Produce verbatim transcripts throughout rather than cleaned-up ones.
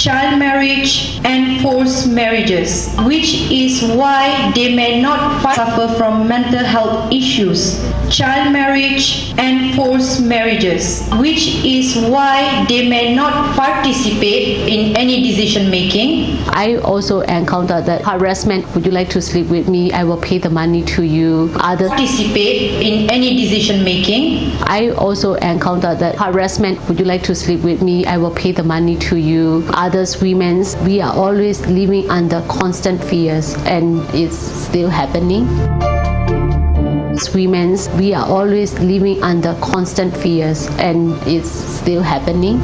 child marriage and forced marriages, which is why they may not suffer from mental health issues. Child marriage and forced marriages, which is why they may not participate in any decision making. I also encountered that harassment. Would you like to sleep with me? I will pay the money to you. Others participate in any decision making. I also encountered that harassment. Would you like to sleep with me? I will pay the money to you. Others women's, we are always living under constant fears, and it's still happening. Women's, we are always living under constant fears, and it's still happening.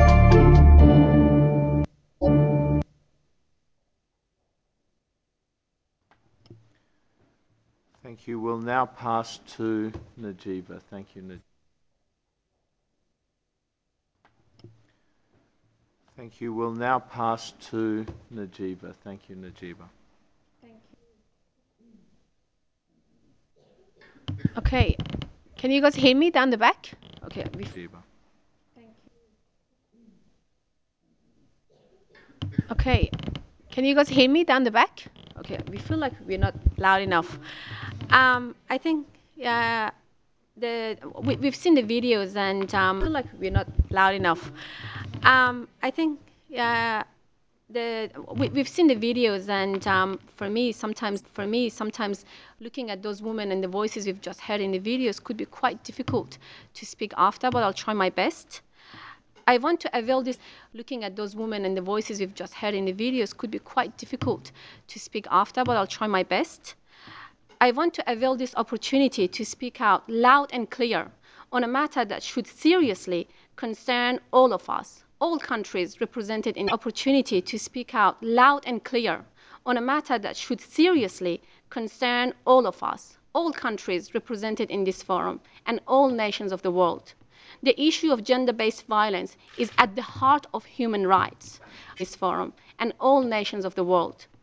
Thank you. We'll now pass to Najeeba. Thank you, Najeeba. Thank you. We'll now pass to Najeeba. Thank you, Najeeba. Thank you. Okay. Can you guys hear me down the back? Okay. Najeeba. Thank you. Okay. Can you guys hear me down the back? Okay. We feel like we're not loud enough. Um, I think yeah, the we, we've seen the videos, and um, I feel like we're not loud enough. Um, I think yeah, the we, we've seen the videos, and um, for me sometimes for me sometimes looking at those women and the voices we've just heard in the videos could be quite difficult to speak after, but I'll try my best. I want to avail this. Looking at those women and the voices we've just heard in the videos could be quite difficult to speak after, but I'll try my best. I want to avail this opportunity to speak out loud and clear on a matter that should seriously concern all of us, all countries represented in opportunity to speak out loud and clear on a matter that should seriously concern all of us, all countries represented in this forum, and all nations of the world. The issue of gender-based violence is at the heart of human rights, this forum, and all nations of the world.